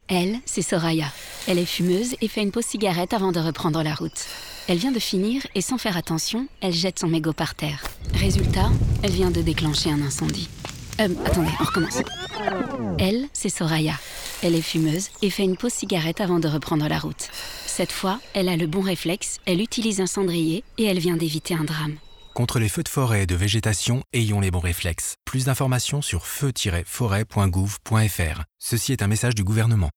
Elle, c'est Soraya. Elle est fumeuse et fait une pause cigarette avant de reprendre la route. Elle vient de finir et sans faire attention, elle jette son mégot par terre. Résultat, elle vient de déclencher un incendie. Attendez, on recommence. Elle, c'est Soraya. Elle est fumeuse et fait une pause cigarette avant de reprendre la route. Cette fois, elle a le bon réflexe, elle utilise un cendrier et elle vient d'éviter un drame. Contre les feux de forêt et de végétation, ayons les bons réflexes. Plus d'informations sur feu-forêt.gouv.fr. Ceci est un message du gouvernement.